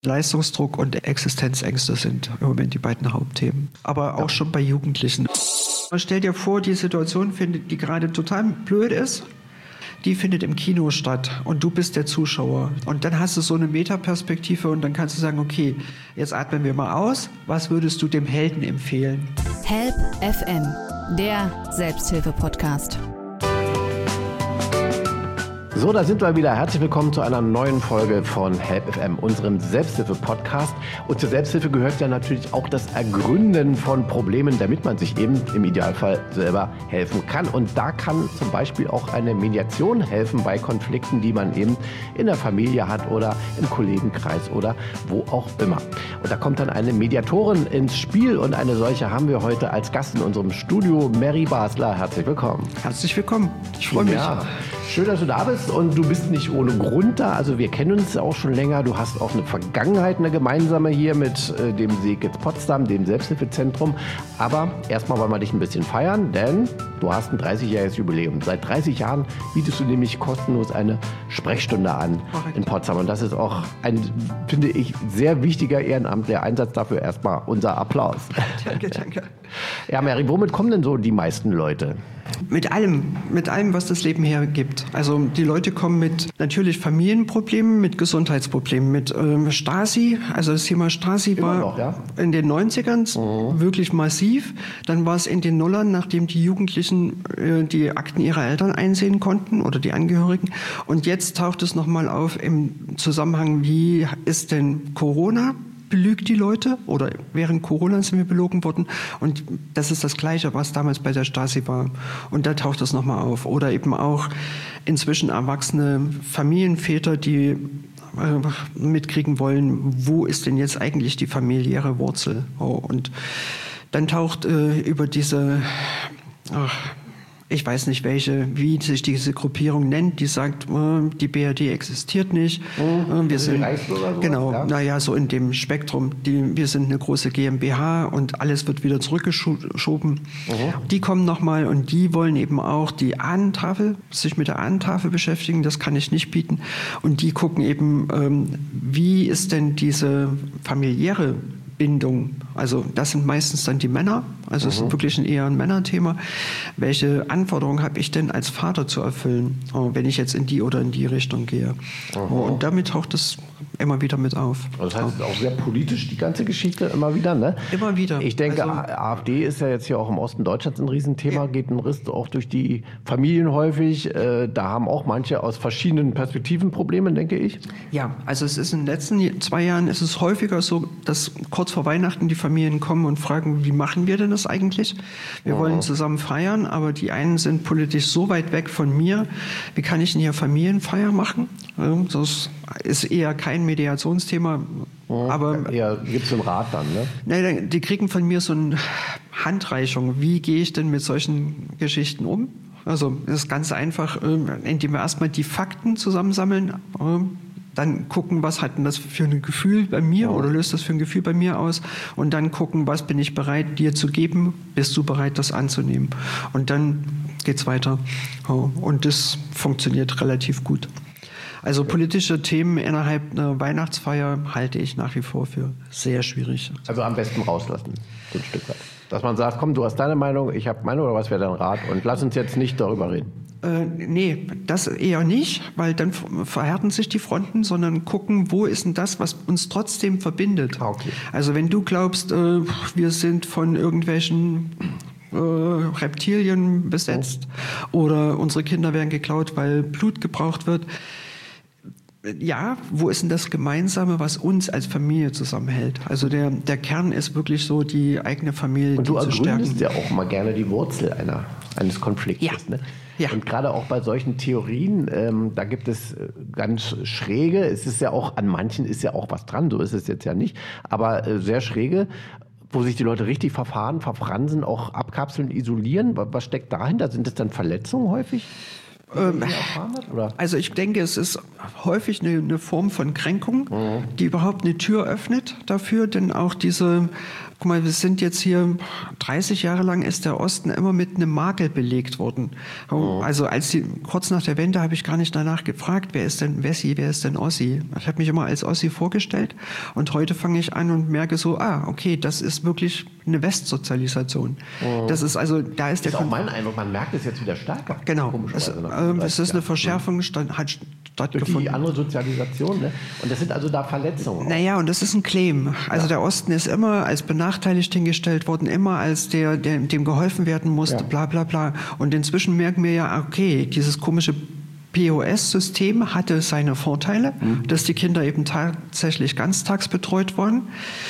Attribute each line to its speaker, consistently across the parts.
Speaker 1: Leistungsdruck und Existenzängste sind im Moment die beiden Hauptthemen. Aber auch schon bei Jugendlichen. Stell dir vor, die Situation, die gerade total blöd ist, die findet im Kino statt und du bist der Zuschauer. Und dann hast du so eine Metaperspektive und dann kannst du sagen, okay, jetzt atmen wir mal aus. Was würdest du dem Helden empfehlen?
Speaker 2: Help FM, der Selbsthilfe-Podcast.
Speaker 3: So, da sind wir wieder. Herzlich willkommen zu einer neuen Folge von Help FM, unserem Selbsthilfe-Podcast. Und zur Selbsthilfe gehört ja natürlich auch das Ergründen von Problemen, damit man sich eben im Idealfall selber helfen kann. Und da kann zum Beispiel auch eine Mediation helfen bei Konflikten, die man eben in der Familie hat oder im Kollegenkreis oder wo auch immer. Und da kommt dann eine Mediatorin ins Spiel und eine solche haben wir heute als Gast in unserem Studio, Mary Basler. Herzlich willkommen.
Speaker 1: Herzlich willkommen. Ich freue mich.
Speaker 3: Ja, schön, dass du da bist. Und du bist nicht ohne Grund da, also wir kennen uns auch schon länger. Du hast auch eine Vergangenheit, eine gemeinsame hier mit dem Seekitz Potsdam, dem Selbsthilfezentrum. Aber erstmal wollen wir dich ein bisschen feiern, denn du hast ein 30-jähriges Jubiläum. Seit 30 Jahren bietest du nämlich kostenlos eine Sprechstunde an in Potsdam. Und das ist auch ein, finde ich, sehr wichtiger ehrenamtlicher Einsatz. Dafür erstmal unser Applaus.
Speaker 1: Danke, danke.
Speaker 3: Ja, Mary, womit kommen denn so die meisten Leute?
Speaker 1: Mit allem, was das Leben hergibt. Also die Leute kommen mit natürlich Familienproblemen, mit Gesundheitsproblemen, mit Stasi. Also das Thema Stasi
Speaker 3: Immer
Speaker 1: war
Speaker 3: noch, ja?
Speaker 1: In den 90ern wirklich massiv. Dann war es in den Nullern, nachdem die Jugendlichen die Akten ihrer Eltern einsehen konnten oder die Angehörigen. Und jetzt taucht es nochmal auf im Zusammenhang, wie ist denn Corona? Belügt die Leute oder während Corona sind wir belogen worden und das ist das Gleiche, was damals bei der Stasi war und da taucht das nochmal auf oder eben auch inzwischen erwachsene Familienväter, die mitkriegen wollen, wo ist denn jetzt eigentlich die familiäre Wurzel und dann taucht über diese ich weiß nicht, wie sich diese Gruppierung nennt, die sagt, die BRD existiert nicht. Wir sind, genau, ja. Naja, so in dem Spektrum. Wir sind eine große GmbH und alles wird wieder zurückgeschoben. Die kommen nochmal und die wollen eben auch die Ahnentafel, sich mit der Ahnentafel beschäftigen. Das kann ich nicht bieten. Und die gucken eben, wie ist denn diese familiäre Bindung. Also das sind meistens dann die Männer, also es ist wirklich eher ein Männerthema. Welche Anforderungen habe ich denn als Vater zu erfüllen, wenn ich jetzt in die oder in die Richtung gehe? Und damit taucht es immer wieder mit auf.
Speaker 3: Das heißt, es ist auch sehr politisch, die ganze Geschichte, immer wieder, ne?
Speaker 1: Immer wieder.
Speaker 3: Ich denke, also, AfD ist ja jetzt hier auch im Osten Deutschlands ein Riesenthema, geht ein Riss auch durch die Familien häufig. Da haben auch manche aus verschiedenen Perspektiven Probleme, denke ich.
Speaker 1: Ja, also es ist in den letzten 2 Jahren ist es häufiger so, dass kurz vor Weihnachten die Familien kommen und fragen, wie machen wir denn das eigentlich? Wir wollen zusammen feiern, aber die einen sind politisch so weit weg von mir. Wie kann ich denn hier Familienfeier machen? Das ist eher kein Mediationsthema. Aber
Speaker 3: ja, gibt es einen Rat dann, ne?
Speaker 1: Nein, die kriegen von mir so eine Handreichung. Wie gehe ich denn mit solchen Geschichten um? Also das ist ganz einfach, indem wir erstmal die Fakten zusammensammeln, dann gucken, was hat denn das für ein Gefühl bei mir oder löst das für ein Gefühl bei mir aus und dann gucken, was bin ich bereit dir zu geben, bist du bereit das anzunehmen und dann geht's weiter und das funktioniert relativ gut. Also politische Themen innerhalb einer Weihnachtsfeier halte ich nach wie vor für sehr schwierig.
Speaker 3: Also am besten rauslassen, so ein Stück weit. Dass man sagt, komm, du hast deine Meinung, ich habe meine oder was wäre dein Rat und lass uns jetzt nicht darüber reden.
Speaker 1: Nee, das eher nicht, weil dann verhärten sich die Fronten, sondern gucken, wo ist denn das, was uns trotzdem verbindet.
Speaker 3: Okay.
Speaker 1: Also wenn du glaubst, wir sind von irgendwelchen Reptilien besetzt oder unsere Kinder werden geklaut, weil Blut gebraucht wird, ja, wo ist denn das Gemeinsame, was uns als Familie zusammenhält? Also der Kern ist wirklich so die eigene Familie,
Speaker 3: und du
Speaker 1: zu stärken.
Speaker 3: ergründest ja auch mal gerne die Wurzel eines Konfliktes.
Speaker 1: Ja.
Speaker 3: Ne?
Speaker 1: Ja.
Speaker 3: Und gerade auch bei solchen Theorien, da gibt es ganz schräge, es ist ja auch, an manchen ist ja auch was dran, so ist es jetzt ja nicht, aber sehr schräge, wo sich die Leute richtig verfransen, auch abkapseln, isolieren. Was steckt dahinter? Sind das dann Verletzungen häufig?
Speaker 1: Also ich denke, es ist häufig eine Form von Kränkung, die überhaupt eine Tür öffnet dafür, denn auch diese Guck mal, wir sind jetzt hier 30 Jahre lang ist der Osten immer mit einem Makel belegt worden. Also kurz nach der Wende habe ich gar nicht danach gefragt, wer ist denn Wessi, wer ist denn Ossi? Ich habe mich immer als Ossi vorgestellt und heute fange ich an und merke so, okay, das ist wirklich eine Westsozialisation. Das ist also, da ist der...
Speaker 3: Das ist auch mein Eindruck, man merkt es jetzt wieder stärker.
Speaker 1: Genau, es ist eine Verschärfung, hat stattgefunden.
Speaker 3: Durch die andere Sozialisation, ne? Und das sind also da Verletzungen.
Speaker 1: Naja, und das ist ein Claim. Also der Osten ist immer als benachteiligt hingestellt worden, immer als dem geholfen werden musste, bla bla bla. Und inzwischen merken wir ja, okay, dieses komische POS-System hatte seine Vorteile, dass die Kinder eben tatsächlich ganztags betreut waren.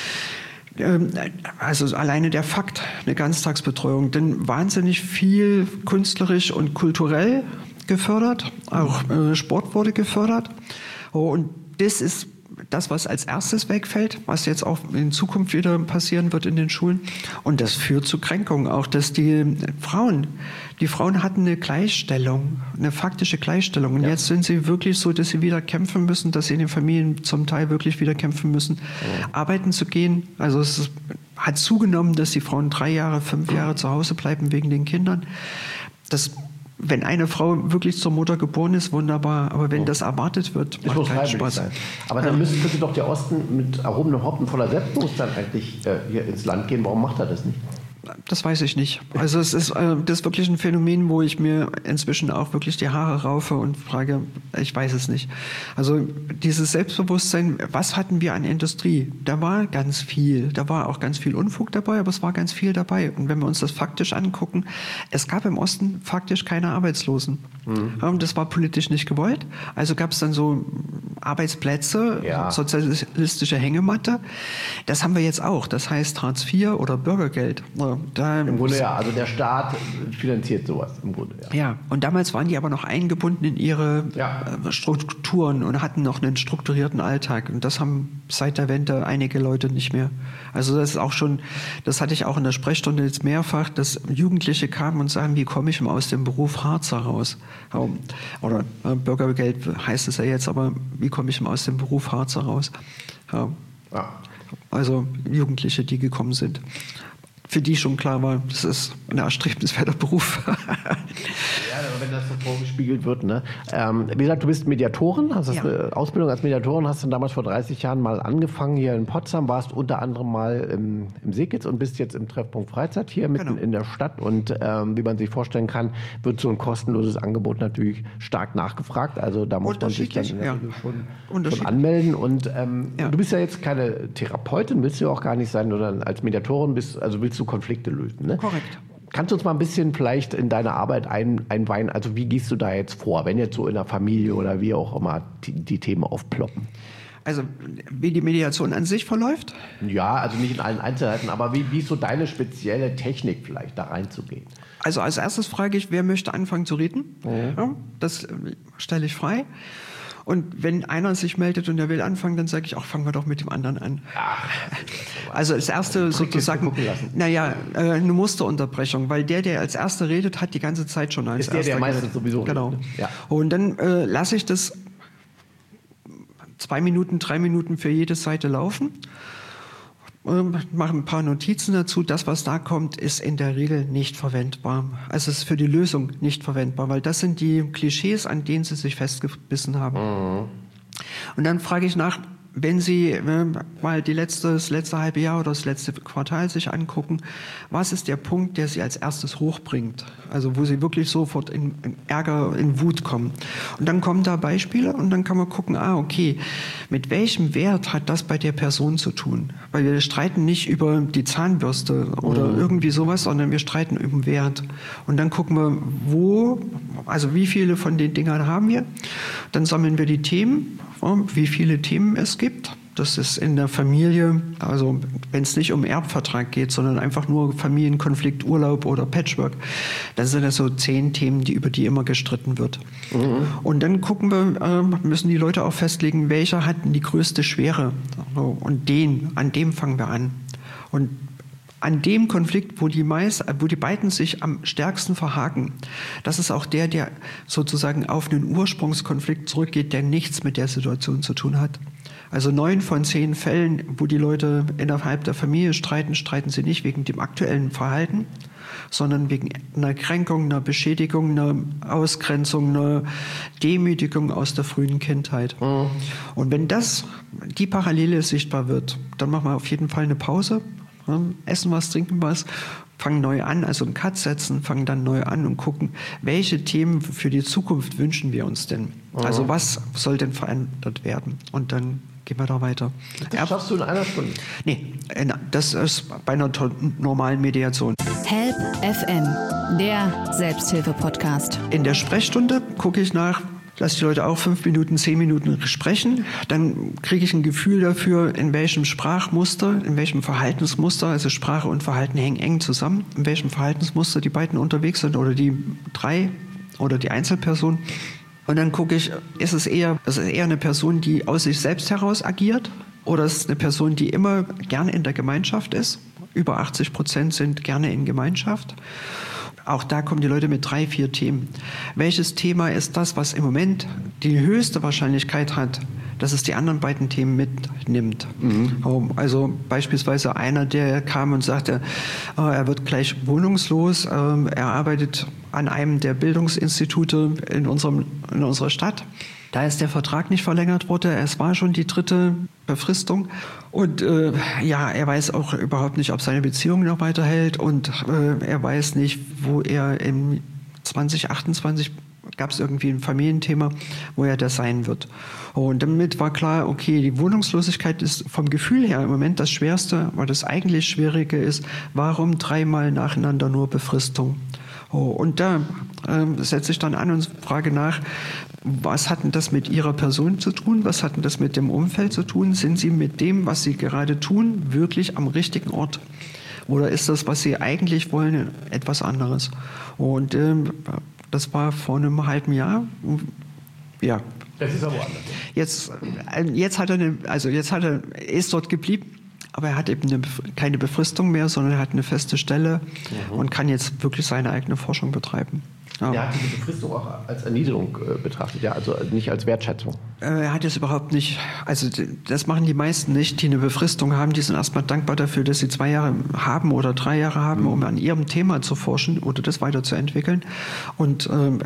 Speaker 1: Also alleine der Fakt, eine Ganztagsbetreuung, denn wahnsinnig viel künstlerisch und kulturell gefördert, auch Sport wurde gefördert. Und das ist das, was als erstes wegfällt, was jetzt auch in Zukunft wieder passieren wird in den Schulen. Und das führt zu Kränkungen, auch dass die Frauen hatten eine Gleichstellung, eine faktische Gleichstellung. Und jetzt sind sie wirklich so, dass sie wieder kämpfen müssen, dass sie in den Familien zum Teil wirklich wieder kämpfen müssen, arbeiten zu gehen. Also es hat zugenommen, dass die Frauen 3 Jahre, 5 Jahre zu Hause bleiben wegen den Kindern. Wenn eine Frau wirklich zur Mutter geboren ist, wunderbar. Aber wenn das erwartet wird, macht keinen Spaß.
Speaker 3: Sein. Aber dann müsste doch der Osten mit erhobenem Haupt und voller Selbstbewusstsein eigentlich hier ins Land gehen. Warum macht er das nicht?
Speaker 1: Das weiß ich nicht. Also das ist wirklich ein Phänomen, wo ich mir inzwischen auch wirklich die Haare raufe und frage, ich weiß es nicht. Also dieses Selbstbewusstsein, was hatten wir an Industrie? Da war ganz viel. Da war auch ganz viel Unfug dabei, aber es war ganz viel dabei. Und wenn wir uns das faktisch angucken, es gab im Osten faktisch keine Arbeitslosen. Das war politisch nicht gewollt. Also gab es dann so Arbeitsplätze, sozialistische Hängematte. Das haben wir jetzt auch. Das heißt Hartz IV oder Bürgergeld.
Speaker 3: Im Grunde also der Staat finanziert sowas im Grunde.
Speaker 1: Ja, und damals waren die aber noch eingebunden in ihre Strukturen und hatten noch einen strukturierten Alltag. Und das haben seit der Wende einige Leute nicht mehr. Also das ist auch schon, das hatte ich auch in der Sprechstunde jetzt mehrfach, dass Jugendliche kamen und sagen, wie komme ich aus dem Beruf Harz heraus? Oder Bürgergeld heißt es ja jetzt, aber wie komme ich aus dem Beruf Harz heraus? Also Jugendliche, die gekommen sind. Für die schon klar war, das ist ein erstrebenswerter Beruf.
Speaker 3: Ja, wenn das so vorgespiegelt wird. Ne? Wie gesagt, du bist Mediatorin, hast eine Ausbildung als Mediatorin, hast dann damals vor 30 Jahren mal angefangen hier in Potsdam, warst unter anderem mal im Seekitz und bist jetzt im Treffpunkt Freizeit hier mitten in der Stadt. Und wie man sich vorstellen kann, wird so ein kostenloses Angebot natürlich stark nachgefragt. Also da muss man sich dann in der Regel schon anmelden. Und du bist ja jetzt keine Therapeutin, willst du auch gar nicht sein, oder als Mediatorin willst du Konflikte lösen. Ne?
Speaker 1: Korrekt.
Speaker 3: Kannst du uns mal ein bisschen vielleicht in deine Arbeit einweihen? Also wie gehst du da jetzt vor, wenn jetzt so in der Familie oder wie auch immer die Themen aufploppen?
Speaker 1: Also wie die Mediation an sich verläuft?
Speaker 3: Ja, also nicht in allen Einzelheiten, aber wie ist so deine spezielle Technik vielleicht da reinzugehen?
Speaker 1: Also als erstes frage ich, wer möchte anfangen zu reden? Ja, das stelle ich frei. Und wenn einer sich meldet und er will anfangen, dann sage ich auch, fangen wir doch mit dem anderen an. Also das erste sozusagen, eine Musterunterbrechung, weil der als Erster redet, hat die ganze Zeit schon als
Speaker 3: Erster. Der meistens sowieso
Speaker 1: genau.
Speaker 3: redet. Ja.
Speaker 1: Und dann lasse ich das 2 Minuten, 3 Minuten für jede Seite laufen. Mache ein paar Notizen dazu. Das, was da kommt, ist in der Regel nicht verwendbar. Also es ist für die Lösung nicht verwendbar, weil das sind die Klischees, an denen sie sich festgebissen haben. Und dann frage ich nach, wenn Sie mal das letzte halbe Jahr oder das letzte Quartal sich angucken, was ist der Punkt, der Sie als erstes hochbringt? Also wo Sie wirklich sofort in Ärger, in Wut kommen. Und dann kommen da Beispiele und dann kann man gucken, okay, mit welchem Wert hat das bei der Person zu tun? Weil wir streiten nicht über die Zahnbürste oder irgendwie sowas, sondern wir streiten über den Wert. Und dann gucken wir, wie viele von den Dingern haben wir? Dann sammeln wir die Themen, wie viele Themen es gibt. Das ist in der Familie, also wenn es nicht um Erbvertrag geht, sondern einfach nur Familienkonflikt, Urlaub oder Patchwork, dann sind das so 10 Themen, über die immer gestritten wird. Und dann gucken wir, müssen die Leute auch festlegen, welcher hat die größte Schwere. Und an dem fangen wir an. Und an dem Konflikt, wo die beiden sich am stärksten verhaken, das ist auch der sozusagen auf einen Ursprungskonflikt zurückgeht, der nichts mit der Situation zu tun hat. Also 9 von 10 Fällen, wo die Leute innerhalb der Familie streiten, streiten sie nicht wegen dem aktuellen Verhalten, sondern wegen einer Kränkung, einer Beschädigung, einer Ausgrenzung, einer Demütigung aus der frühen Kindheit. Und wenn die Parallele sichtbar wird, dann machen wir auf jeden Fall eine Pause, essen was, trinken was, fangen neu an, also einen Cut setzen, fangen dann neu an und gucken, welche Themen für die Zukunft wünschen wir uns denn? Also was soll denn verändert werden? Und dann gehen wir da weiter.
Speaker 3: Das schaffst du in einer Stunde?
Speaker 1: Nee, das ist bei einer normalen Mediation.
Speaker 2: Help FM, der Selbsthilfe-Podcast.
Speaker 1: In der Sprechstunde gucke ich nach, lasse die Leute auch 5 Minuten, 10 Minuten sprechen. Dann kriege ich ein Gefühl dafür, in welchem Sprachmuster, in welchem Verhaltensmuster, also Sprache und Verhalten hängen eng zusammen, in welchem Verhaltensmuster die beiden unterwegs sind oder die 3 oder die Einzelperson. Und dann gucke ich, ist es eher eine Person, die aus sich selbst heraus agiert, oder ist es eine Person, die immer gerne in der Gemeinschaft ist? Über 80% sind gerne in Gemeinschaft. Auch da kommen die Leute mit 3, 4 Themen. Welches Thema ist das, was im Moment die höchste Wahrscheinlichkeit hat, dass es die anderen beiden Themen mitnimmt? Also beispielsweise einer, der kam und sagte, er wird gleich wohnungslos, er arbeitet an einem der Bildungsinstitute in unserer Stadt. Da ist der Vertrag nicht verlängert worden. Es war schon die 3. Befristung. Und er weiß auch überhaupt nicht, ob seine Beziehung noch weiterhält. Und er weiß nicht, wo er im 2028 gab es irgendwie ein Familienthema, wo er das sein wird. Und damit war klar, okay, die Wohnungslosigkeit ist vom Gefühl her im Moment das Schwerste, aber das eigentlich Schwierige ist, warum 3-mal nacheinander nur Befristung? Und da setze ich dann an und frage nach, was hat denn das mit Ihrer Person zu tun? Was hat denn das mit dem Umfeld zu tun? Sind Sie mit dem, was Sie gerade tun, wirklich am richtigen Ort? Oder ist das, was Sie eigentlich wollen, etwas anderes? Und das war vor einem halben Jahr. Ja.
Speaker 3: Das ist aber anders.
Speaker 1: Jetzt ist dort geblieben. Aber er hat eben keine Befristung mehr, sondern er hat eine feste Stelle und kann jetzt wirklich seine eigene Forschung betreiben. Ja.
Speaker 3: Er hat diese Befristung auch als Erniedrigung betrachtet, ja, also nicht als Wertschätzung.
Speaker 1: Er hat es überhaupt nicht, also das machen die meisten nicht, die eine Befristung haben, die sind erstmal dankbar dafür, dass sie 2 Jahre haben oder 3 Jahre haben, um an ihrem Thema zu forschen oder das weiterzuentwickeln. Und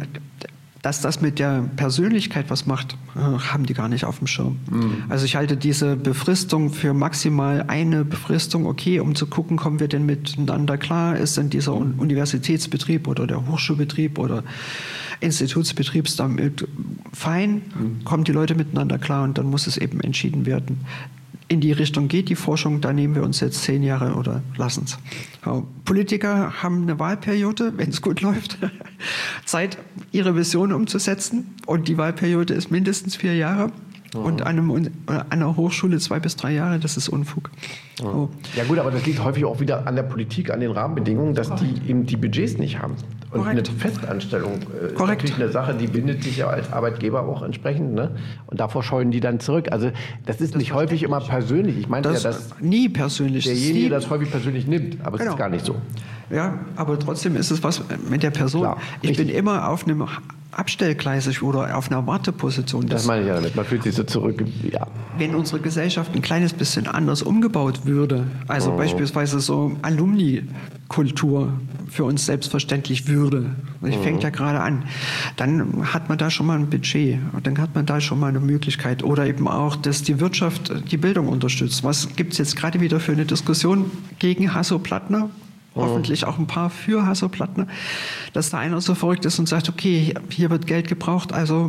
Speaker 1: dass das mit der Persönlichkeit was macht, haben die gar nicht auf dem Schirm. Also ich halte diese Befristung für maximal eine Befristung, okay, um zu gucken, kommen wir denn miteinander klar, ist denn dieser Universitätsbetrieb oder der Hochschulbetrieb oder Institutsbetrieb damit fein, kommen die Leute miteinander klar und dann muss es eben entschieden werden. In die Richtung geht die Forschung, da nehmen wir uns jetzt 10 Jahre oder lassen es. Politiker haben eine Wahlperiode, wenn es gut läuft, Zeit, ihre Vision umzusetzen. Und die Wahlperiode ist mindestens 4 Jahre. Und an einer Hochschule 2 bis 3 Jahre, das ist Unfug.
Speaker 3: Oh. Ja gut, aber das liegt häufig auch wieder an der Politik, an den Rahmenbedingungen, dass die eben die Budgets nicht haben. Und
Speaker 1: Korrekt.
Speaker 3: Eine Festanstellung ist natürlich eine Sache, die bindet sich ja als Arbeitgeber auch entsprechend. Ne? Und davor scheuen die dann zurück. Also das ist nicht häufig immer persönlich. Ich meine ja, dass
Speaker 1: nie persönlich.
Speaker 3: Derjenige das häufig persönlich nimmt, aber es ist gar nicht so.
Speaker 1: Ja, aber trotzdem ist es was mit der Person.
Speaker 3: Klar,
Speaker 1: ich bin immer auf einem Abstellgleis oder auf einer Warteposition.
Speaker 3: Das meine ich ja damit. Man fühlt sich so zurück. Ja.
Speaker 1: Wenn unsere Gesellschaft ein kleines bisschen anders umgebaut würde, also beispielsweise so Alumni-Kultur für uns selbstverständlich würde, das fängt ja gerade an, dann hat man da schon mal ein Budget, dann hat man da schon mal eine Möglichkeit. Oder eben auch, dass die Wirtschaft die Bildung unterstützt. Was gibt es jetzt gerade wieder für eine Diskussion gegen Hasso-Plattner? Hoffentlich auch ein paar für Hasso-Plattner, dass da einer so verrückt ist und sagt, okay, hier wird Geld gebraucht, also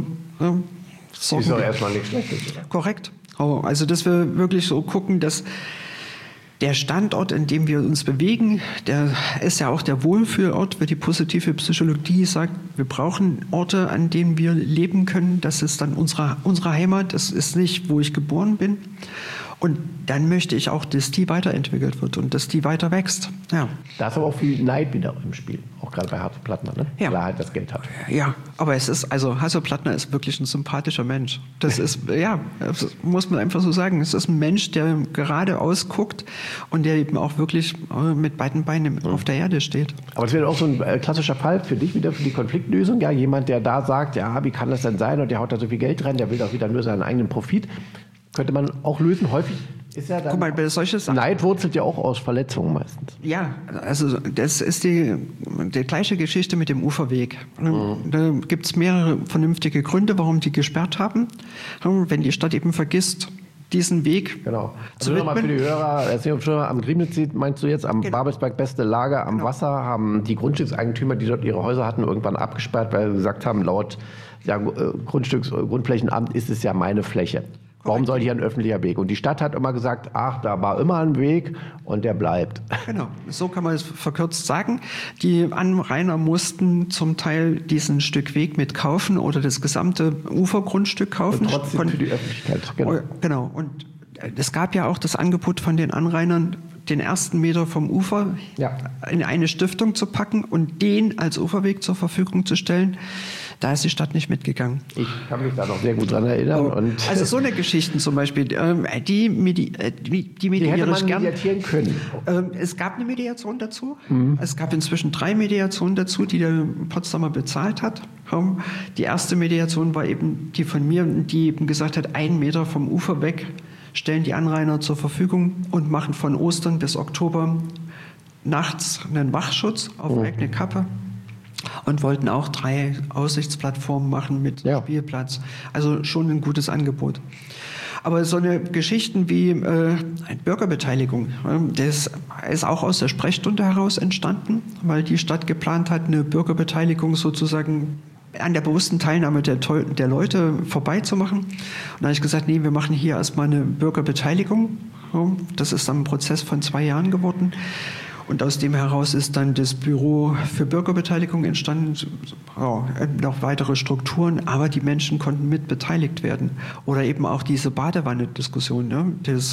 Speaker 3: ist doch erstmal nichts Schlechtes. Oder?
Speaker 1: Korrekt. Also dass wir wirklich so gucken, dass der Standort, in dem wir uns bewegen, der ist ja auch der Wohlfühlort für die positive Psychologie, sagt, wir brauchen Orte, an denen wir leben können. Das ist dann unsere Heimat, das ist nicht, wo ich geboren bin. Und dann möchte ich auch, dass die weiterentwickelt wird und dass die weiter wächst. Ja.
Speaker 3: Da ist aber auch viel Neid wieder im Spiel, auch gerade bei Hasso-Plattner, ne?
Speaker 1: Ja.
Speaker 3: Weil er halt das Geld hat.
Speaker 1: Ja, aber Hasso-Plattner ist wirklich ein sympathischer Mensch. Das ist, das muss man einfach so sagen. Es ist ein Mensch, der geradeaus guckt und der eben auch wirklich mit beiden Beinen auf der Erde steht.
Speaker 3: Aber das wäre auch so ein klassischer Fall für dich wieder, für die Konfliktlösung. Ja, jemand, der da sagt, ja, wie kann das denn sein? Und der haut da so viel Geld rein, der will doch wieder nur seinen eigenen Profit. Könnte man auch lösen. Häufig ist ja dann...
Speaker 1: Guck mal, bei solche Sachen...
Speaker 3: Neid wurzelt ja auch aus Verletzungen meistens.
Speaker 1: Ja, also das ist die gleiche Geschichte mit dem Uferweg. Da gibt es mehrere vernünftige Gründe, warum die gesperrt haben. Wenn die Stadt eben vergisst, diesen Weg
Speaker 3: Also nochmal für die Hörer, am Griebnitzsee meinst du jetzt, am Babelsberg beste Lage am Wasser, haben die Grundstückseigentümer, die dort ihre Häuser hatten, irgendwann abgesperrt, weil sie gesagt haben, laut Grundflächenamt ist es ja meine Fläche. Warum soll hier ein öffentlicher Weg? Und die Stadt hat immer gesagt, ach, da war immer ein Weg und der bleibt.
Speaker 1: Genau, so kann man es verkürzt sagen. Die Anrainer mussten zum Teil diesen Stück Weg mit kaufen oder das gesamte Ufergrundstück kaufen.
Speaker 3: Und trotzdem für die Öffentlichkeit.
Speaker 1: Genau. Und es gab ja auch das Angebot von den Anrainern, den ersten Meter vom Ufer in eine Stiftung zu packen und den als Uferweg zur Verfügung zu stellen. Da ist die Stadt nicht mitgegangen.
Speaker 3: Ich kann mich da noch sehr gut dran erinnern.
Speaker 1: Also so eine Geschichten zum Beispiel, die
Speaker 3: hätte man mediatieren können.
Speaker 1: Es gab eine Mediation dazu. Es gab inzwischen 3 Mediationen dazu, die der Potsdamer bezahlt hat. Die erste Mediation war eben die von mir, die eben gesagt hat, 1 Meter vom Ufer weg stellen die Anrainer zur Verfügung und machen von Ostern bis Oktober nachts einen Wachschutz auf eigene Kappe. Und wollten auch 3 Aussichtsplattformen machen mit Spielplatz. Also schon ein gutes Angebot. Aber so eine Geschichten wie Bürgerbeteiligung, das ist auch aus der Sprechstunde heraus entstanden, weil die Stadt geplant hat, eine Bürgerbeteiligung sozusagen an der bewussten Teilnahme der Leute vorbeizumachen. Und da habe ich gesagt, nee, wir machen hier erstmal eine Bürgerbeteiligung. Das ist dann ein Prozess von 2 Jahren geworden. Und aus dem heraus ist dann das Büro für Bürgerbeteiligung entstanden, noch weitere Strukturen, aber die Menschen konnten mit beteiligt werden. Oder eben auch diese Badewanne-Diskussion, ne?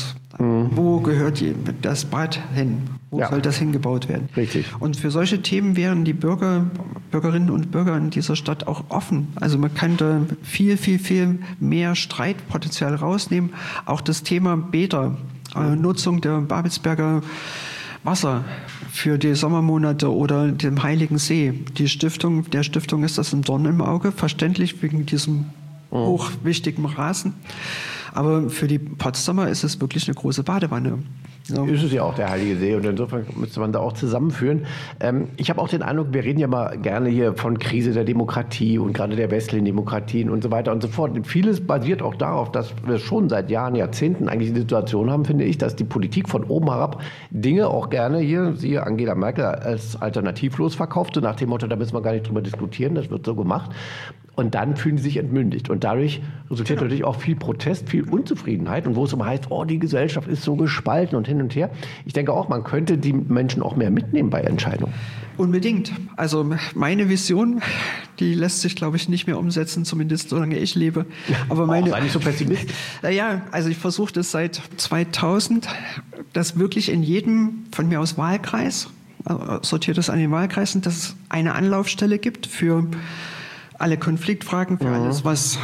Speaker 1: Wo gehört das Bad hin? Wo soll das hingebaut werden?
Speaker 3: Richtig.
Speaker 1: Und für solche Themen wären die Bürgerinnen und Bürger in dieser Stadt auch offen. Also man kann da viel, viel, viel mehr Streitpotenzial rausnehmen. Auch das Thema Bäder, Nutzung der Babelsberger Wasser für die Sommermonate oder dem Heiligen See. Der Stiftung ist das ein Dorn im Auge, verständlich wegen diesem hochwichtigen Rasen. Aber für die Potsdamer ist es wirklich eine große Badewanne.
Speaker 3: Ja. Ist es ja auch der Heilige See und insofern müsste man da auch zusammenführen. Ich habe auch den Eindruck, wir reden ja mal gerne hier von Krise der Demokratie und gerade der westlichen Demokratien und so weiter und so fort. Und vieles basiert auch darauf, dass wir schon seit Jahren, Jahrzehnten eigentlich die Situation haben, finde ich, dass die Politik von oben herab Dinge auch gerne hier, siehe Angela Merkel, als alternativlos verkauft, so nach dem Motto, da müssen wir gar nicht drüber diskutieren, das wird so gemacht. Und dann fühlen sie sich entmündigt. Und dadurch resultiert natürlich auch viel Protest, viel Unzufriedenheit. Und wo es immer heißt, die Gesellschaft ist so gespalten und hin und her. Ich denke auch, man könnte die Menschen auch mehr mitnehmen bei Entscheidungen.
Speaker 1: Unbedingt. Also meine Vision, die lässt sich, glaube ich, nicht mehr umsetzen, zumindest solange ich lebe. Aber
Speaker 3: sei nicht so pessimistisch.
Speaker 1: Naja, also ich versuche das seit 2000, dass wirklich in jedem, von mir aus Wahlkreis, sortiert es an den Wahlkreisen, dass es eine Anlaufstelle gibt für alle Konfliktfragen, für alles, was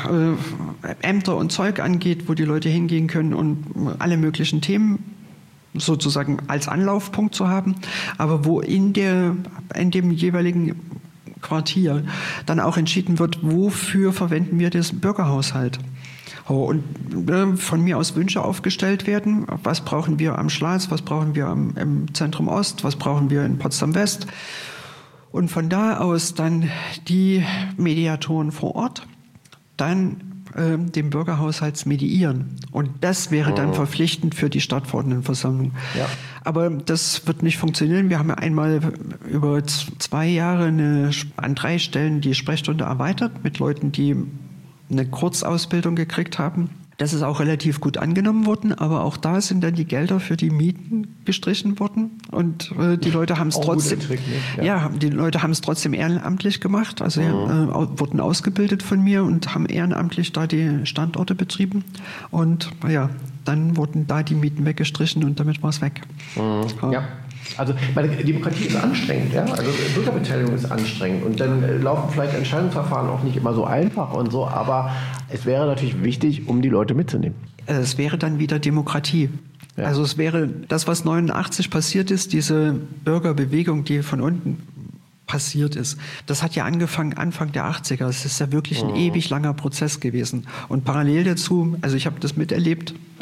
Speaker 1: Ämter und Zeug angeht, wo die Leute hingehen können und alle möglichen Themen sozusagen als Anlaufpunkt zu haben, aber wo in dem jeweiligen Quartier dann auch entschieden wird, wofür verwenden wir das Bürgerhaushalt. Und von mir aus Wünsche aufgestellt werden, was brauchen wir am Schlatz, was brauchen wir im Zentrum Ost, was brauchen wir in Potsdam West. Und von da aus dann die Mediatoren vor Ort dann den Bürgerhaushalt mediieren. Und das wäre dann verpflichtend für die Stadtverordnetenversammlung. Ja. Aber das wird nicht funktionieren. Wir haben ja einmal über 2 Jahre an 3 Stellen die Sprechstunde erweitert mit Leuten, die eine Kurzausbildung gekriegt haben. Das ist auch relativ gut angenommen worden, aber auch da sind dann die Gelder für die Mieten gestrichen worden und die Leute haben es trotzdem, die Leute haben es trotzdem ehrenamtlich gemacht, also wurden ausgebildet von mir und haben ehrenamtlich da die Standorte betrieben und dann wurden da die Mieten weggestrichen und damit war es weg.
Speaker 3: Ja. Also Demokratie ist anstrengend, ja. Also Bürgerbeteiligung ist anstrengend und dann laufen vielleicht Entscheidungsverfahren auch nicht immer so einfach und so, aber es wäre natürlich wichtig, um die Leute mitzunehmen.
Speaker 1: Es wäre dann wieder Demokratie. Ja. Also es wäre das, was 89 passiert ist, diese Bürgerbewegung, die von unten passiert ist. Das hat ja angefangen Anfang der 80er. Es ist ja wirklich ein ewig langer Prozess gewesen. Und parallel dazu, also ich habe das miterlebt,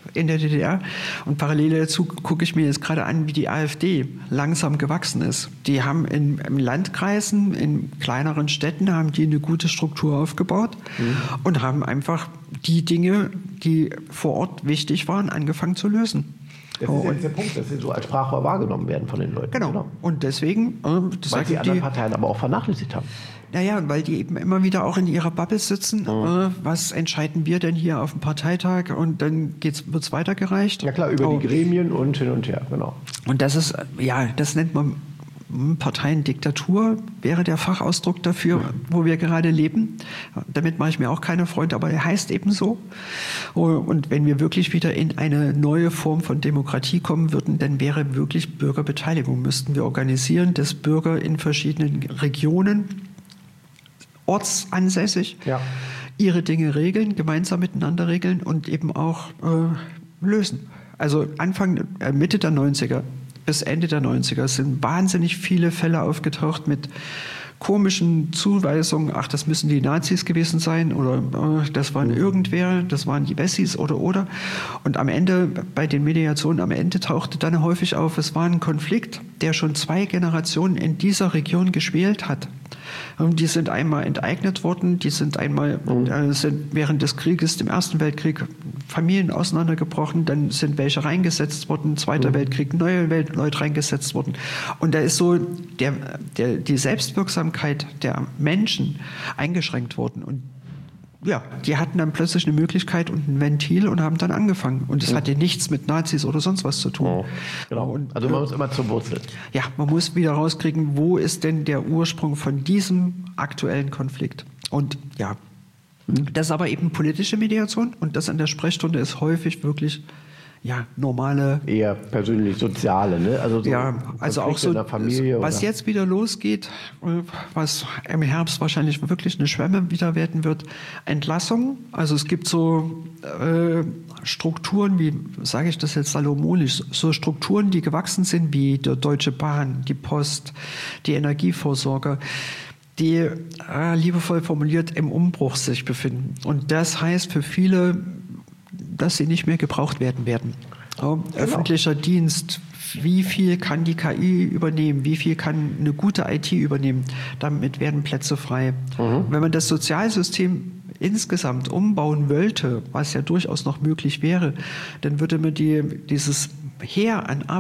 Speaker 1: in der DDR. Und parallel dazu gucke ich mir jetzt gerade an, wie die AfD langsam gewachsen ist. Die haben in Landkreisen, in kleineren Städten, haben die eine gute Struktur aufgebaut und haben einfach die Dinge, die vor Ort wichtig waren, angefangen zu lösen.
Speaker 3: Das ist jetzt der Punkt, dass sie so als Sprachrohr wahrgenommen werden von den Leuten.
Speaker 1: Genau. Und deswegen...
Speaker 3: weil die anderen Parteien aber auch vernachlässigt haben.
Speaker 1: Naja, weil die eben immer wieder auch in ihrer Bubble sitzen. Was entscheiden wir denn hier auf dem Parteitag? Und dann wird es weitergereicht.
Speaker 3: Ja klar, über die Gremien und hin und her, genau.
Speaker 1: Und das ist, das nennt man Parteiendiktatur, wäre der Fachausdruck dafür, wo wir gerade leben. Damit mache ich mir auch keine Freunde, aber er heißt eben so. Und wenn wir wirklich wieder in eine neue Form von Demokratie kommen würden, dann wäre wirklich Bürgerbeteiligung. Müssten wir organisieren, dass Bürger in verschiedenen Regionen, ortsansässig, ihre Dinge regeln, gemeinsam miteinander regeln und eben auch lösen. Also Mitte der 90er bis Ende der 90er sind wahnsinnig viele Fälle aufgetaucht mit komischen Zuweisungen, das müssen die Nazis gewesen sein oder das waren irgendwer, das waren die Wessis oder. Und am Ende, bei den Mediationen am Ende tauchte dann häufig auf, es war ein Konflikt, der schon 2 Generationen in dieser Region geschwelt hat. Die sind einmal enteignet worden, die sind einmal sind während des Krieges, dem Ersten Weltkrieg, Familien auseinandergebrochen, dann sind welche reingesetzt worden, Zweiter Weltkrieg, neue Leute reingesetzt worden. Und da ist so die Selbstwirksamkeit der Menschen eingeschränkt worden. Und ja, die hatten dann plötzlich eine Möglichkeit und ein Ventil und haben dann angefangen. Und es hatte nichts mit Nazis oder sonst was zu tun.
Speaker 3: Genau. Und, also man muss immer zur Wurzel.
Speaker 1: Ja, man muss wieder rauskriegen, wo ist denn der Ursprung von diesem aktuellen Konflikt. Und ja, das ist aber eben politische Mediation und das an der Sprechstunde ist häufig wirklich normale...
Speaker 3: Eher persönlich soziale, ne? Also so
Speaker 1: also auch so,
Speaker 3: in der Familie,
Speaker 1: was jetzt wieder losgeht, was im Herbst wahrscheinlich wirklich eine Schwemme wieder werden wird, Entlassung. Also es gibt so Strukturen, wie sage ich das jetzt salomonisch, so Strukturen, die gewachsen sind, wie die Deutsche Bahn, die Post, die Energieversorger, die liebevoll formuliert im Umbruch sich befinden. Und das heißt für viele, dass sie nicht mehr gebraucht werden. Öffentlicher Dienst, wie viel kann die KI übernehmen, wie viel kann eine gute IT übernehmen, damit werden Plätze frei. Wenn man das Sozialsystem insgesamt umbauen wollte, was ja durchaus noch möglich wäre, dann würde man dieses Heer an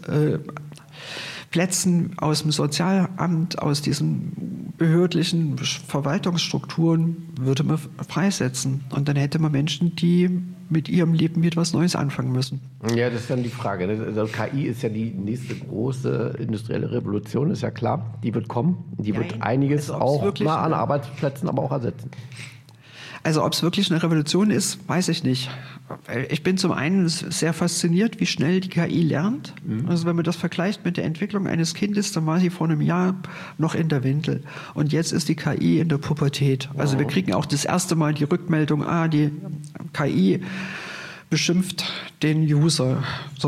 Speaker 1: Arbeitsplätzen aus dem Sozialamt, aus diesen behördlichen Verwaltungsstrukturen, würde man freisetzen. Und dann hätte man Menschen, die mit ihrem Leben wieder was Neues anfangen müssen.
Speaker 3: Ja, das ist dann die Frage. Also KI ist ja die nächste große industrielle Revolution, ist ja klar. Die wird kommen. Die wird einiges auch mal an Arbeitsplätzen aber auch ersetzen.
Speaker 1: Also ob es wirklich eine Revolution ist, weiß ich nicht. Ich bin zum einen sehr fasziniert, wie schnell die KI lernt. Also wenn man das vergleicht mit der Entwicklung eines Kindes, dann war sie vor einem Jahr noch in der Windel. Und jetzt ist die KI in der Pubertät. Also wir kriegen auch das erste Mal die Rückmeldung, die KI beschimpft den User.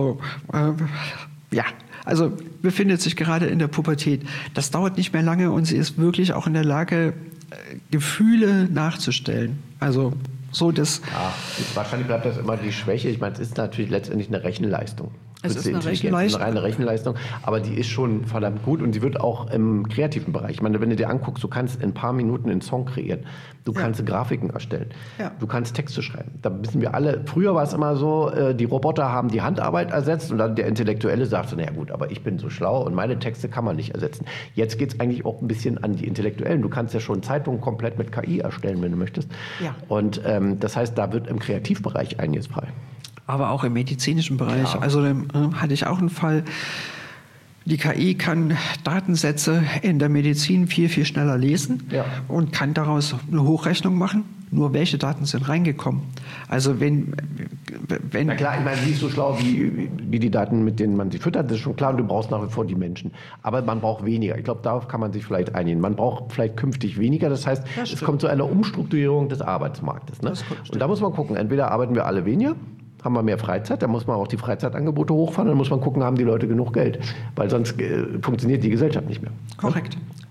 Speaker 1: Also befindet sich gerade in der Pubertät. Das dauert nicht mehr lange und sie ist wirklich auch in der Lage, Gefühle nachzustellen. Also so das. Ja,
Speaker 3: wahrscheinlich bleibt das immer die Schwäche. Ich meine, es ist natürlich letztendlich eine Rechenleistung.
Speaker 1: Es ist eine
Speaker 3: reine Rechenleistung, aber die ist schon verdammt gut und sie wird auch im kreativen Bereich. Ich meine, wenn du dir anguckst, du kannst in ein paar Minuten einen Song kreieren, du kannst Grafiken erstellen, du kannst Texte schreiben. Da wissen wir alle, früher war es immer so, die Roboter haben die Handarbeit ersetzt und dann der Intellektuelle sagte, naja gut, aber ich bin so schlau und meine Texte kann man nicht ersetzen. Jetzt geht es eigentlich auch ein bisschen an die Intellektuellen. Du kannst ja schon Zeitungen komplett mit KI erstellen, wenn du möchtest. Ja. Und das heißt, da wird im Kreativbereich einiges frei.
Speaker 1: Aber auch im medizinischen Bereich. Ja. Also hatte ich auch einen Fall, die KI kann Datensätze in der Medizin viel, viel schneller lesen und kann daraus eine Hochrechnung machen. Nur welche Daten sind reingekommen? Also wenn
Speaker 3: na klar, ich meine, sie ist so schlau wie die Daten, mit denen man sie füttert, das ist schon klar, und du brauchst nach wie vor die Menschen. Aber man braucht weniger. Ich glaube, darauf kann man sich vielleicht einigen. Man braucht vielleicht künftig weniger. Das heißt, es kommt zu einer Umstrukturierung des Arbeitsmarktes. Ne? Und da muss man gucken, entweder arbeiten wir alle weniger, haben wir mehr Freizeit, dann muss man auch die Freizeitangebote hochfahren, dann muss man gucken, haben die Leute genug Geld, weil sonst funktioniert die Gesellschaft nicht mehr.
Speaker 1: Korrekt.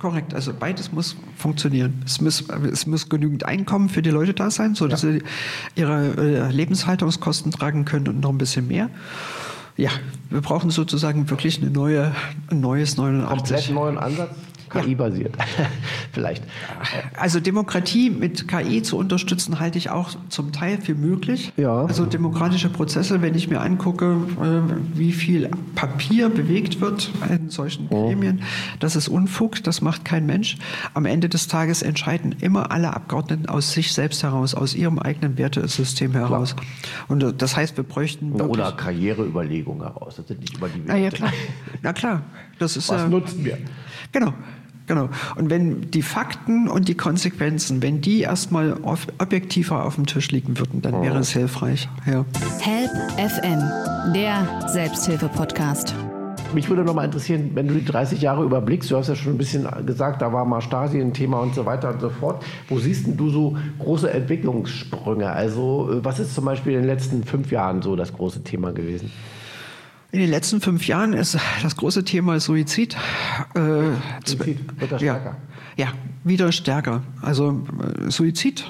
Speaker 1: Korrekt, also beides muss funktionieren. Es muss genügend Einkommen für die Leute da sein, sodass sie ihre Lebenshaltungskosten tragen können und noch ein bisschen mehr. Ja, wir brauchen sozusagen wirklich ein neues 89.
Speaker 3: Komplett neuen Ansatz? KI-basiert, vielleicht.
Speaker 1: Also Demokratie mit KI zu unterstützen, halte ich auch zum Teil für möglich.
Speaker 3: Ja.
Speaker 1: Also demokratische Prozesse, wenn ich mir angucke, wie viel Papier bewegt wird in solchen Gremien, das ist Unfug, das macht kein Mensch. Am Ende des Tages entscheiden immer alle Abgeordneten aus sich selbst heraus, aus ihrem eigenen Wertesystem heraus. Klar. Und das heißt, wir bräuchten...
Speaker 3: Oder Karriereüberlegungen heraus, das sind nicht immer die Werte.
Speaker 1: Ja, klar. Na klar. Das ist,
Speaker 3: was nutzen wir?
Speaker 1: Genau. Und wenn die Fakten und die Konsequenzen, wenn die erstmal objektiver auf dem Tisch liegen würden, dann wäre es hilfreich. Ja.
Speaker 2: Help FM, der Selbsthilfe-Podcast.
Speaker 3: Mich würde noch mal interessieren, wenn du die 30 Jahre überblickst, du hast ja schon ein bisschen gesagt, da war mal Stasi ein Thema und so weiter und so fort. Wo siehst denn du so große Entwicklungssprünge? Also was ist zum Beispiel in den letzten 5 Jahren so das große Thema gewesen?
Speaker 1: In den letzten 5 Jahren ist das große Thema Suizid.
Speaker 3: Suizid wird das stärker?
Speaker 1: Ja, wieder stärker. Also Suizid,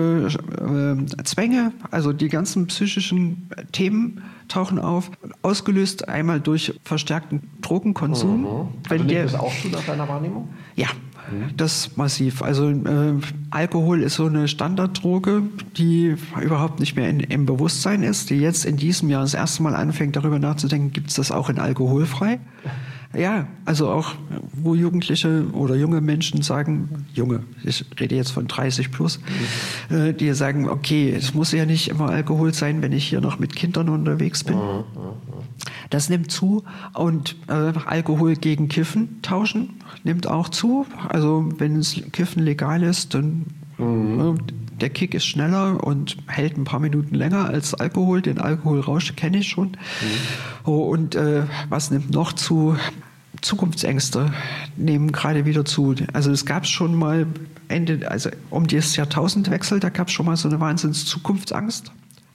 Speaker 1: Zwänge, also die ganzen psychischen Themen tauchen auf, ausgelöst einmal durch verstärkten Drogenkonsum.
Speaker 3: Also nimmt das auch zu nach deiner Wahrnehmung?
Speaker 1: Ja. Das massiv. Also Alkohol ist so eine Standarddroge, die überhaupt nicht mehr im Bewusstsein ist, die jetzt in diesem Jahr das erste Mal anfängt, darüber nachzudenken, gibt es das auch in alkoholfrei? Ja, also auch, wo Jugendliche oder junge Menschen sagen, ich rede jetzt von 30 plus, die sagen, okay, es muss ja nicht immer Alkohol sein, wenn ich hier noch mit Kindern unterwegs bin. Das nimmt zu und Alkohol gegen Kiffen tauschen nimmt auch zu. Also wenn es Kiffen legal ist, dann der Kick ist schneller und hält ein paar Minuten länger als Alkohol. Den Alkoholrausch kenne ich schon. Und was nimmt noch zu? Zukunftsängste nehmen gerade wieder zu. Also es gab schon mal also um das Jahrtausendwechsel, da gab es schon mal so eine Wahnsinns-Zukunftsangst.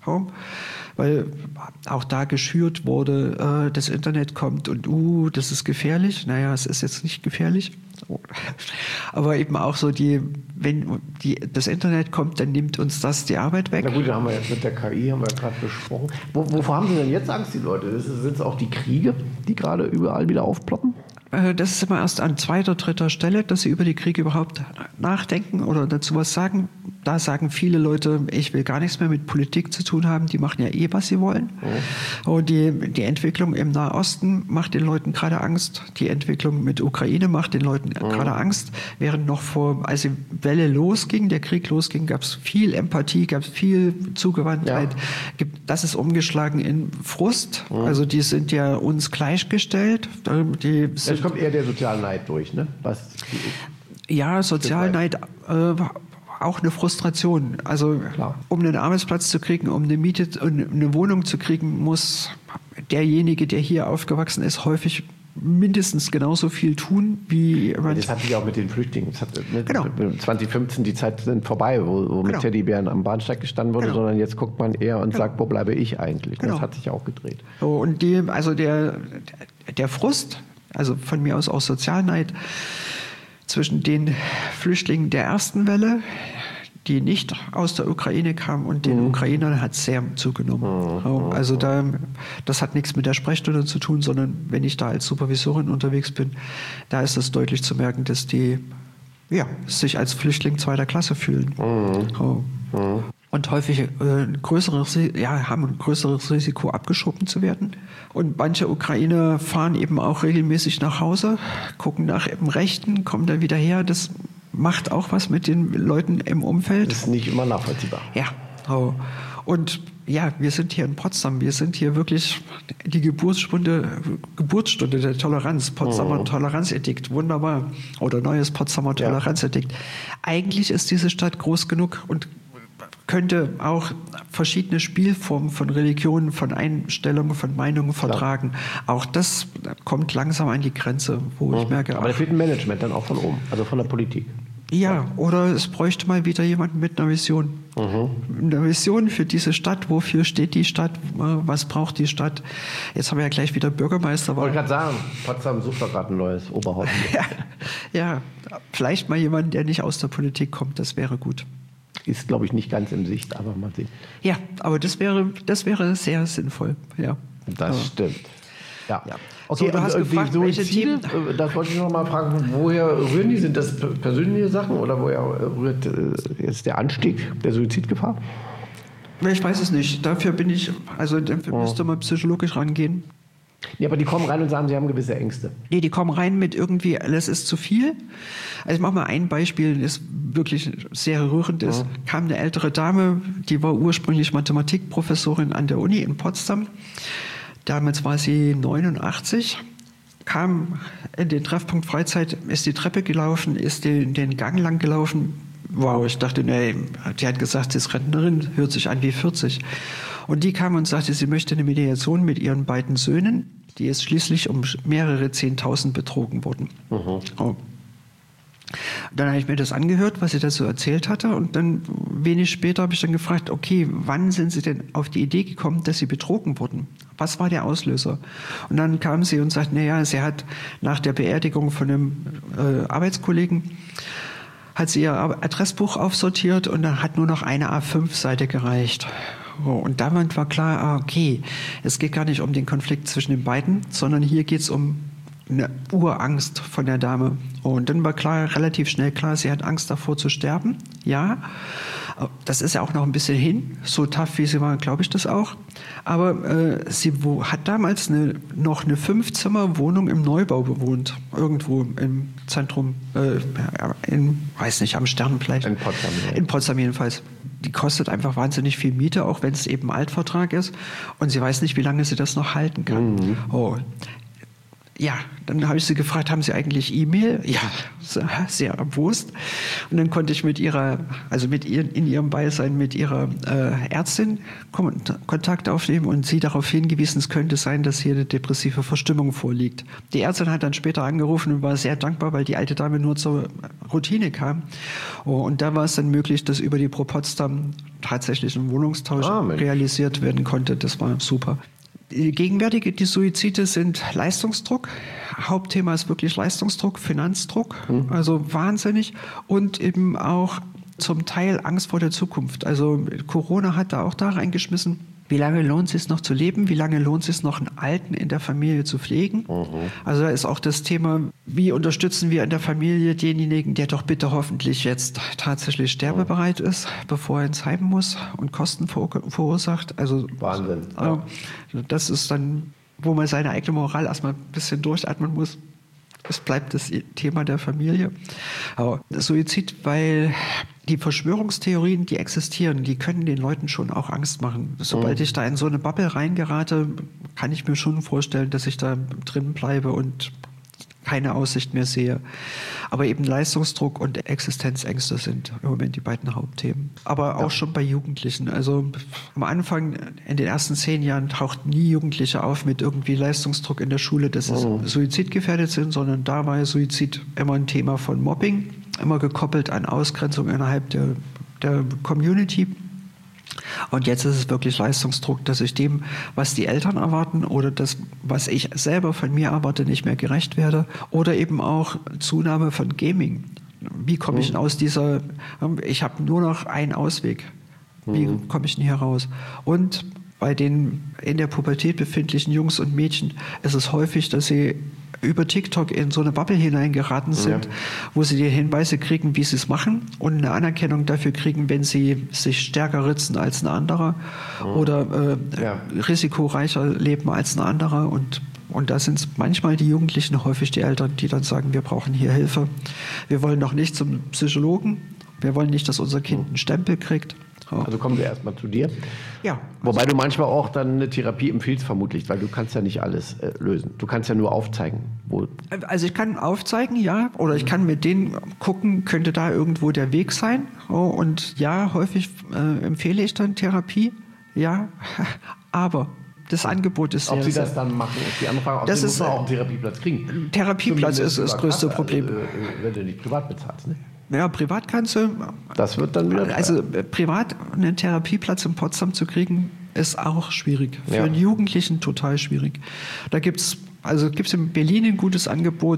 Speaker 1: Weil auch da geschürt wurde, das Internet kommt und das ist gefährlich. Naja, es ist jetzt nicht gefährlich. Aber eben auch so, wenn das Internet kommt, dann nimmt uns das die Arbeit weg.
Speaker 3: Na gut, da haben wir jetzt mit der KI gerade besprochen. Wovor haben Sie denn jetzt Angst, die Leute? Sind es auch die Kriege, die gerade überall wieder aufploppen?
Speaker 1: Das ist immer erst an 2. oder 3. Stelle, dass sie über die Kriege überhaupt nachdenken oder dazu was sagen. Da sagen viele Leute, ich will gar nichts mehr mit Politik zu tun haben, die machen ja was sie wollen. Und die Entwicklung im Nahosten macht den Leuten gerade Angst. Die Entwicklung mit Ukraine macht den Leuten gerade Angst. Während noch als die Welle losging, der Krieg losging, gab es viel Empathie, gab es viel Zugewandtheit. Ja. Das ist umgeschlagen in Frust. Also die sind ja uns gleichgestellt.
Speaker 3: Es kommt eher der Sozialneid durch, ne?
Speaker 1: Ja, Sozialneid, auch eine Frustration. Also um einen Arbeitsplatz zu kriegen, um eine Miete und eine Wohnung zu kriegen, muss derjenige, der hier aufgewachsen ist, häufig mindestens genauso viel tun wie...
Speaker 3: Das hat sich auch mit den Flüchtlingen. 2015, die Zeit sind vorbei, wo mit Teddybären am Bahnsteig gestanden wurde, sondern jetzt guckt man eher und sagt, wo bleibe ich eigentlich? Das hat sich auch gedreht.
Speaker 1: Und der Frust, also von mir aus auch Sozialneid, zwischen den Flüchtlingen der ersten Welle, die nicht aus der Ukraine kamen, und den Ukrainern hat sehr zugenommen. Also das hat nichts mit der Sprechstunde zu tun, sondern wenn ich da als Supervisorin unterwegs bin, da ist es deutlich zu merken, dass die sich als Flüchtling 2. Klasse fühlen. Und häufig haben ein größeres Risiko, abgeschoben zu werden. Und manche Ukrainer fahren eben auch regelmäßig nach Hause, gucken nach im Rechten, kommen dann wieder her. Das macht auch was mit den Leuten im Umfeld.
Speaker 3: Das ist nicht immer nachvollziehbar.
Speaker 1: Ja. Und wir sind hier in Potsdam. Wir sind hier wirklich die Geburtsstunde der Toleranz. Potsdamer Toleranzedikt, wunderbar. Oder neues Potsdamer Toleranzedikt. Eigentlich ist diese Stadt groß genug und könnte auch verschiedene Spielformen von Religionen, von Einstellungen, von Meinungen vertragen. Auch das kommt langsam an die Grenze, wo ich merke...
Speaker 3: Aber da fehlt ein Management dann auch von oben, also von der Politik.
Speaker 1: Ja, oder es bräuchte mal wieder jemanden mit einer Vision. Eine Vision für diese Stadt. Wofür steht die Stadt? Was braucht die Stadt? Jetzt haben wir ja gleich wieder Bürgermeister.
Speaker 3: Ich wollte gerade sagen, Potsdam sucht doch gerade ein neues Oberhaupt.
Speaker 1: Ja, vielleicht mal jemand, der nicht aus der Politik kommt, das wäre gut.
Speaker 3: Ist, glaube ich, nicht ganz in Sicht, aber mal sehen.
Speaker 1: Ja, aber das wäre sehr sinnvoll. Ja.
Speaker 3: Das stimmt. Ja.
Speaker 1: Okay, so, du hast gefragt, welche Themen...
Speaker 3: Das wollte ich noch mal fragen, woher rühren die? Sind das persönliche Sachen oder woher rührt jetzt der Anstieg der Suizidgefahr?
Speaker 1: Ich weiß es nicht. Dafür müsste man psychologisch rangehen.
Speaker 3: Ja, aber die kommen rein und sagen, sie haben gewisse Ängste.
Speaker 1: Nee, die kommen rein mit irgendwie, alles ist zu viel. Also ich mache mal ein Beispiel, das wirklich sehr rührend ist. Kam eine ältere Dame, die war ursprünglich Mathematikprofessorin an der Uni in Potsdam. Damals war sie 89, kam in den Treffpunkt Freizeit, ist die Treppe gelaufen, ist den Gang lang gelaufen. Wow, ich dachte, nee, die hat gesagt, sie ist Rentnerin, hört sich an wie 40. Und die kam und sagte, sie möchte eine Mediation mit ihren beiden Söhnen. Die ist schließlich um mehrere 10.000 betrogen worden. Oh. Dann habe ich mir das angehört, was sie dazu erzählt hatte. Und dann wenig später habe ich dann gefragt, okay, wann sind Sie denn auf die Idee gekommen, dass Sie betrogen wurden? Was war der Auslöser? Und dann kam sie und sagte, naja, sie hat nach der Beerdigung von einem Arbeitskollegen hat sie ihr Adressbuch aufsortiert und dann hat nur noch eine A5-Seite gereicht. Und damit war klar, okay, es geht gar nicht um den Konflikt zwischen den beiden, sondern hier geht es um eine Urangst von der Dame. Und dann war relativ schnell klar, sie hat Angst davor zu sterben. Ja, das ist ja auch noch ein bisschen hin. So tough wie sie war, glaube ich das auch. Aber sie hat damals noch eine 5-Zimmer-Wohnung im Neubau bewohnt. Irgendwo im Zentrum, weiß nicht, am Stern vielleicht.
Speaker 3: In Potsdam. Ja.
Speaker 1: In Potsdam jedenfalls. Die kostet einfach wahnsinnig viel Miete, auch wenn es eben ein Altvertrag ist. Und sie weiß nicht, wie lange sie das noch halten kann. Oh. Ja, dann habe ich sie gefragt, haben Sie eigentlich E-Mail? Ja, sehr erbost. Und dann konnte ich in ihrem Beisein mit ihrer Ärztin Kontakt aufnehmen und sie darauf hingewiesen, es könnte sein, dass hier eine depressive Verstimmung vorliegt. Die Ärztin hat dann später angerufen und war sehr dankbar, weil die alte Dame nur zur Routine kam. Und da war es dann möglich, dass über die Pro Potsdam tatsächlich ein Wohnungstausch realisiert werden konnte. Das war super. Gegenwärtig, die Suizide sind Leistungsdruck. Hauptthema ist wirklich Leistungsdruck, Finanzdruck, also wahnsinnig. Und eben auch zum Teil Angst vor der Zukunft. Also Corona hat da auch da reingeschmissen. Wie lange lohnt es sich noch zu leben? Wie lange lohnt es sich noch, einen Alten in der Familie zu pflegen? Also da ist auch das Thema, wie unterstützen wir in der Familie denjenigen, der doch bitte hoffentlich jetzt tatsächlich sterbebereit ist, bevor er ins Heim muss und Kosten verursacht. Also
Speaker 3: Wahnsinn.
Speaker 1: Das ist dann, wo man seine eigene Moral erstmal ein bisschen durchatmen muss. Es bleibt das Thema der Familie. Aber Suizid, weil die Verschwörungstheorien, die existieren, die können den Leuten schon auch Angst machen. Sobald ich da in so eine Bubble reingerate, kann ich mir schon vorstellen, dass ich da drin bleibe und keine Aussicht mehr sehe. Aber eben Leistungsdruck und Existenzängste sind im Moment die beiden Hauptthemen. Aber auch schon bei Jugendlichen. Also am Anfang, in den ersten 10 Jahren, taucht nie Jugendliche auf mit irgendwie Leistungsdruck in der Schule, dass sie suizidgefährdet sind, sondern da war Suizid immer ein Thema von Mobbing, immer gekoppelt an Ausgrenzung innerhalb der Community. Und jetzt ist es wirklich Leistungsdruck, dass ich dem, was die Eltern erwarten oder das, was ich selber von mir erwarte, nicht mehr gerecht werde. Oder eben auch Zunahme von Gaming. Wie komme ich denn aus dieser, ich habe nur noch einen Ausweg. Wie komme ich denn hier raus? Und bei den in der Pubertät befindlichen Jungs und Mädchen ist es häufig, dass sie über TikTok in so eine Bubble hineingeraten sind, wo sie die Hinweise kriegen, wie sie es machen und eine Anerkennung dafür kriegen, wenn sie sich stärker ritzen als ein anderer oder risikoreicher leben als ein anderer. Und da sind es manchmal die Jugendlichen, häufig die Eltern, die dann sagen, wir brauchen hier Hilfe. Wir wollen noch nicht zum Psychologen. Wir wollen nicht, dass unser Kind einen Stempel kriegt.
Speaker 3: Also kommen wir erstmal zu dir.
Speaker 1: Ja.
Speaker 3: Wobei du manchmal auch dann eine Therapie empfiehlst, vermutlich, weil du kannst ja nicht alles lösen. Du kannst ja nur aufzeigen.
Speaker 1: Also ich kann aufzeigen, ja, oder ich kann mit denen gucken, könnte da irgendwo der Weg sein. Und ja, häufig empfehle ich dann Therapie, ja, aber das Angebot ist sehr...
Speaker 3: Ob sie das dann machen, ist die andere Frage.
Speaker 1: Das ist
Speaker 3: auch einen Therapieplatz kriegen.
Speaker 1: Therapieplatz ist das größte Problem.
Speaker 3: Wenn du nicht privat bezahlst, ne?
Speaker 1: Ja, privat kannst du...
Speaker 3: Das wird dann wieder...
Speaker 1: Also privat einen Therapieplatz in Potsdam zu kriegen, ist auch schwierig. Für einen Jugendlichen total schwierig. Da gibt's in Berlin ein gutes Angebot.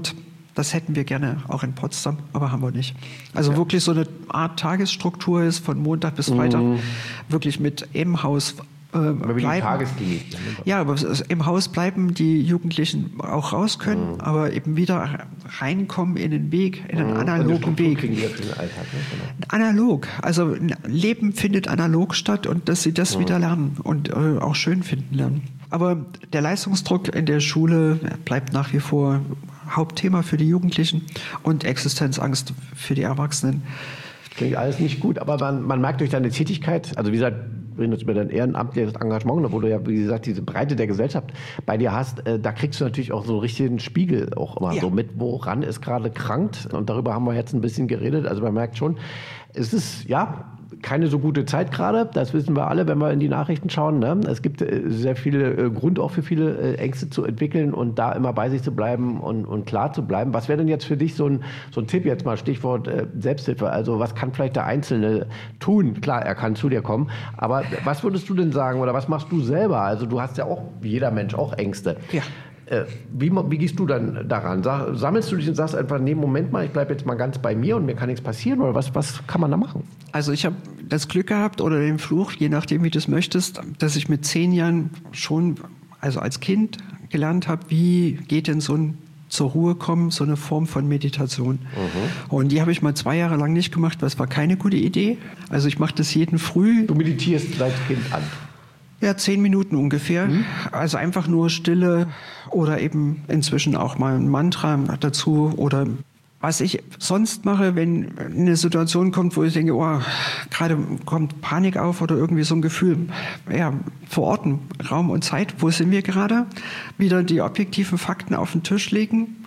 Speaker 1: Das hätten wir gerne auch in Potsdam, aber haben wir nicht. Also wirklich so eine Art Tagesstruktur ist von Montag bis Freitag, wirklich mit im Haus
Speaker 3: aber wie die
Speaker 1: bleiben.
Speaker 3: Tagesklinik.
Speaker 1: Ja, aber im Haus bleiben, die Jugendlichen auch raus können, aber eben wieder reinkommen in den Weg, in einen analogen Weg.
Speaker 3: Kriegen die für den Alltag, ne? Genau.
Speaker 1: Analog, also Leben findet analog statt und dass sie das wieder lernen und auch schön finden lernen. Aber der Leistungsdruck in der Schule bleibt nach wie vor Hauptthema für die Jugendlichen und Existenzangst für die Erwachsenen.
Speaker 3: Klingt alles nicht gut, aber man merkt durch deine Tätigkeit, also wie gesagt, wir reden jetzt über dein ehrenamtliches Engagement, wo du ja, wie gesagt, diese Breite der Gesellschaft bei dir hast, da kriegst du natürlich auch so einen richtigen Spiegel auch immer so mit, woran es gerade krankt. Und darüber haben wir jetzt ein bisschen geredet. Also man merkt schon, es ist, keine so gute Zeit gerade, das wissen wir alle, wenn wir in die Nachrichten schauen. Ne? Es gibt sehr viele Grund auch für viele Ängste zu entwickeln und da immer bei sich zu bleiben und klar zu bleiben. Was wäre denn jetzt für dich so ein Tipp, jetzt mal Stichwort Selbsthilfe? Also was kann vielleicht der Einzelne tun? Klar, er kann zu dir kommen, aber was würdest du denn sagen oder was machst du selber? Also du hast ja auch, wie jeder Mensch, auch Ängste. Ja. Wie gehst du dann daran? Sammelst du dich und sagst einfach, nee, Moment mal, ich bleibe jetzt mal ganz bei mir und mir kann nichts passieren? Oder was kann man da machen?
Speaker 1: Also ich habe das Glück gehabt oder den Fluch, je nachdem, wie du es möchtest, dass ich mit 10 Jahren schon, also als Kind, gelernt habe, wie geht denn so ein zur Ruhe kommen, so eine Form von Meditation. Und die habe ich mal 2 Jahre lang nicht gemacht, das war keine gute Idee. Also ich mache das jeden Früh.
Speaker 3: Du meditierst seit Kind an?
Speaker 1: Ja, 10 Minuten ungefähr. Also einfach nur Stille oder eben inzwischen auch mal ein Mantra dazu. Oder was ich sonst mache, wenn eine Situation kommt, wo ich denke, gerade kommt Panik auf oder irgendwie so ein Gefühl, verorten, Raum und Zeit, wo sind wir gerade? Wieder die objektiven Fakten auf den Tisch legen.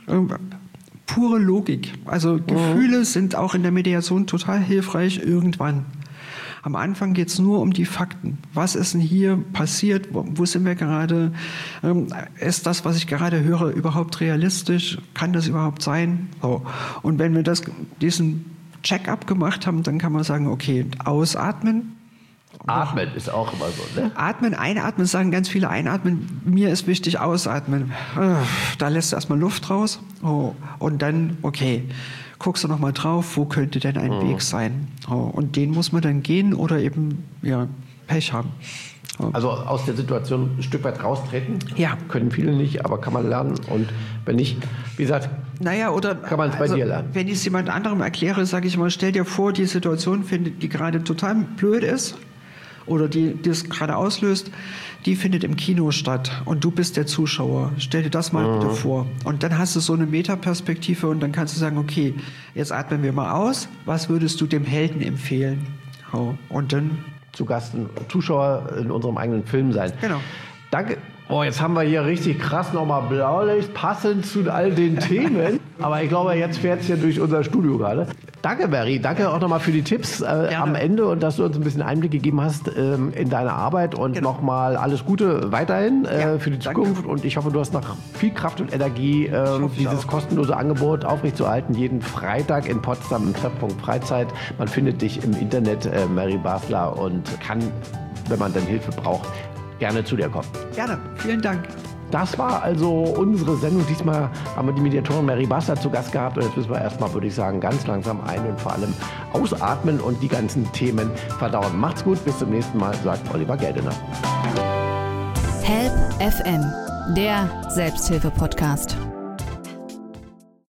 Speaker 1: Pure Logik. Also Gefühle sind auch in der Mediation total hilfreich irgendwann. Am Anfang geht es nur um die Fakten. Was ist denn hier passiert? Wo sind wir gerade? Ist das, was ich gerade höre, überhaupt realistisch? Kann das überhaupt sein? So. Und wenn wir diesen Check-up gemacht haben, dann kann man sagen, okay, ausatmen.
Speaker 3: Atmen ist auch immer so, ne?
Speaker 1: Atmen, einatmen, sagen ganz viele einatmen. Mir ist wichtig, ausatmen. Da lässt du erstmal Luft raus. Und dann, okay, guckst du nochmal drauf, wo könnte denn ein Weg sein? Und den muss man dann gehen oder eben Pech haben.
Speaker 3: Also aus der Situation ein Stück weit raustreten?
Speaker 1: Ja.
Speaker 3: Können viele nicht, aber kann man lernen. Und wenn nicht, wie gesagt, kann man es bei dir lernen.
Speaker 1: Wenn ich es jemand anderem erkläre, sage ich mal, stell dir vor, die Situation, die gerade total blöd ist oder die es gerade auslöst, die findet im Kino statt und du bist der Zuschauer. Stell dir das mal bitte vor. Und dann hast du so eine Metaperspektive und dann kannst du sagen, okay, jetzt atmen wir mal aus. Was würdest du dem Helden empfehlen? Und dann
Speaker 3: zu Gast ein Zuschauer in unserem eigenen Film sein.
Speaker 1: Genau.
Speaker 3: Danke. Jetzt haben wir hier richtig krass nochmal Blaulicht, passend zu all den Themen. Aber ich glaube, jetzt fährt es hier durch unser Studio gerade. Danke, Mary. Danke auch nochmal für die Tipps am Ende und dass du uns ein bisschen Einblick gegeben hast in deine Arbeit. Und nochmal alles Gute weiterhin für die Zukunft. Danke. Und ich hoffe, du hast noch viel Kraft und Energie, dieses kostenlose Angebot aufrechtzuerhalten. Jeden Freitag in Potsdam im Treffpunkt Freizeit. Man findet dich im Internet, Mary Basler, und kann, wenn man dann Hilfe braucht, gerne zu dir kommen.
Speaker 1: Gerne, vielen Dank.
Speaker 3: Das war also unsere Sendung. Diesmal haben wir die Mediatorin Mary Basler zu Gast gehabt. Und jetzt müssen wir erstmal, würde ich sagen, ganz langsam ein- und vor allem ausatmen und die ganzen Themen verdauen. Macht's gut, bis zum nächsten Mal, sagt Oliver Geldener.
Speaker 2: Help FM, der Selbsthilfe-Podcast.